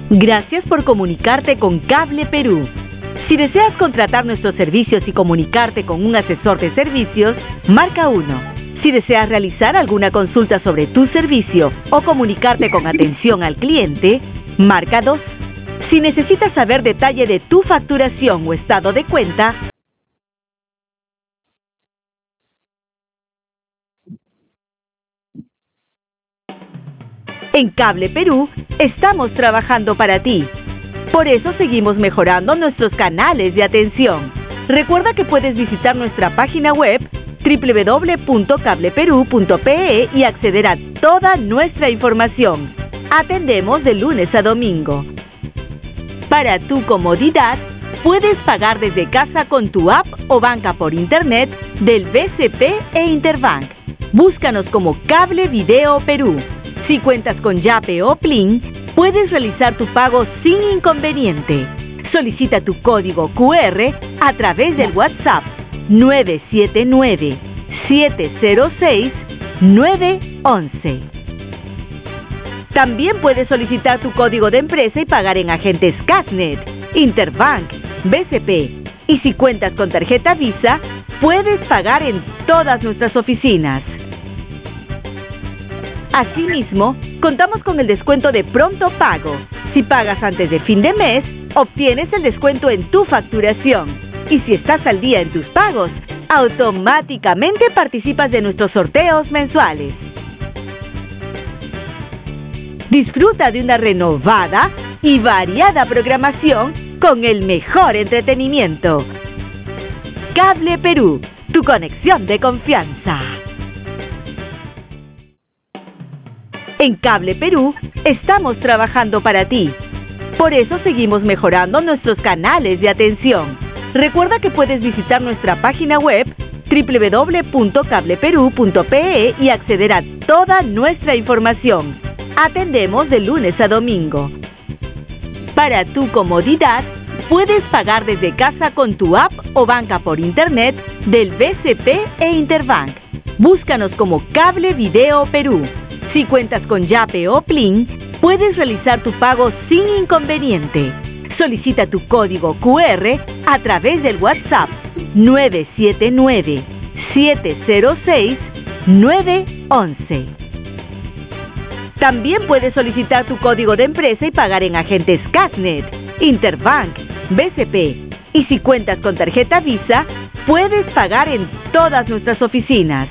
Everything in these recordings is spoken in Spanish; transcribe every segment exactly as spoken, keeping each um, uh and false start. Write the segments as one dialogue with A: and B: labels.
A: Gracias por comunicarte con Cable Perú. Si deseas contratar nuestros servicios y comunicarte con un asesor de servicios, marca uno. Si deseas realizar alguna consulta sobre tu servicio o comunicarte con atención al cliente, marca dos. Si necesitas saber detalle de tu facturación o estado de cuenta, en Cable Perú estamos trabajando para ti. Por eso seguimos mejorando nuestros canales de atención. Recuerda que puedes visitar nuestra página web doble u doble u doble u punto cable perú punto pe e y acceder a toda nuestra información. Atendemos de lunes a domingo. Para tu comodidad, puedes pagar desde casa con tu app o banca por internet del B C P e Interbank. Búscanos como Cable Video Perú. Si cuentas con Yape o Plin, puedes realizar tu pago sin inconveniente. Solicita tu código cu erre a través del WhatsApp nueve siete nueve, siete cero seis, nueve once. También puedes solicitar tu código de empresa y pagar en agentes Casnet, Interbank, B C P. Y si cuentas con tarjeta Visa, puedes pagar en todas nuestras oficinas. Asimismo, contamos con el descuento de pronto pago. Si pagas antes de fin de mes, obtienes el descuento en tu facturación. Y si estás al día en tus pagos, automáticamente participas de nuestros sorteos mensuales. Disfruta de una renovada y variada programación con el mejor entretenimiento. Cable Perú, tu conexión de confianza. En Cable Perú estamos trabajando para ti. Por eso seguimos mejorando nuestros canales de atención. Recuerda que puedes visitar nuestra página web doble u doble u doble u punto cable perú punto pe e y acceder a toda nuestra información. Atendemos de lunes a domingo. Para tu comodidad, puedes pagar desde casa con tu app o banca por internet del B C P e Interbank. Búscanos como Cable Video Perú. Si cuentas con Yape o Plin, puedes realizar tu pago sin inconveniente. Solicita tu código cu erre a través del WhatsApp nueve siete nueve, siete cero seis, nueve once. También puedes solicitar tu código de empresa y pagar en agentes Casnet, Interbank, B C P. Y si cuentas con tarjeta Visa, puedes pagar en todas nuestras oficinas.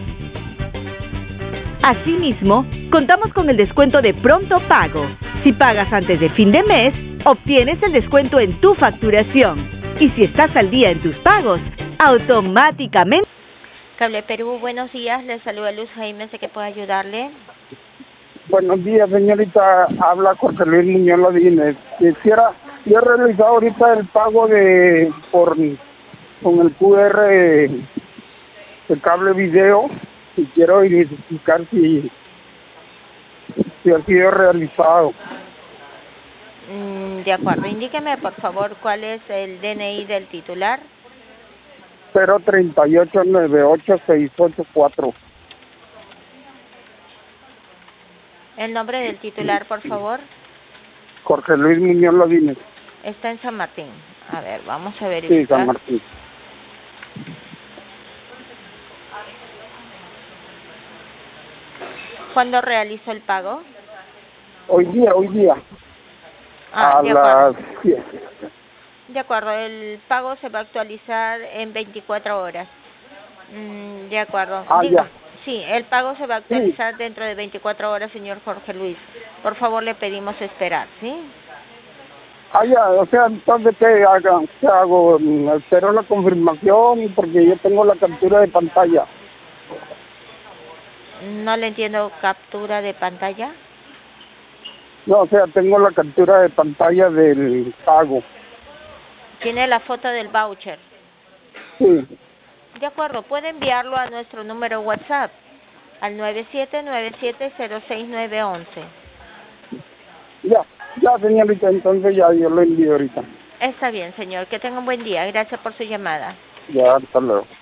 A: Asimismo, contamos con el descuento de pronto pago. Si pagas antes de fin de mes, obtienes el descuento en tu facturación. Y si estás al día en tus pagos, automáticamente...
B: Cable Perú, buenos días. Les saluda Luz Jaime, sé que puedo ayudarle.
C: Buenos días, señorita. Habla Jorge Luis Muñoz Lodines. Quisiera, yo he realizado ahorita el pago de por con el cu erre de Cable Video y quiero identificar si, si ha sido realizado.
B: Mm, de acuerdo. Indíqueme, por favor, cuál es el D N I del titular.
C: cero treinta y ocho noventa y ocho seiscientos ochenta y cuatro.
B: El nombre del titular, por favor.
C: Jorge Luis Muñoz Lodines.
B: Está en San Martín. A ver, vamos a verificar.
C: Sí, San Martín.
B: ¿Cuándo realizó el pago?
C: Hoy día, hoy día.
B: Ah,
C: a
B: de
C: las
B: acuerdo.
C: diez.
B: De acuerdo, el pago se va a actualizar en veinticuatro horas. Mm, de acuerdo.
C: Ah,
B: Digo,
C: ya.
B: sí, el pago se va a actualizar sí. dentro de veinticuatro horas, señor Jorge Luis. Por favor, le pedimos esperar, ¿sí?
C: Ah, ya, o sea, entonces, ¿qué hago? ¿Qué hago? Espero la confirmación porque yo tengo la captura de pantalla.
B: No le entiendo, ¿captura de pantalla?
C: No, o sea, tengo la captura de pantalla del pago.
B: ¿Tiene la foto del voucher?
C: Sí.
B: De acuerdo, puede enviarlo a nuestro número WhatsApp, al nueve siete nueve siete cero seis nueve once.
C: Ya, ya, señorita, entonces ya yo lo envío ahorita.
B: Está bien, señor. Que tenga un buen día. Gracias por su llamada.
C: Ya, hasta luego.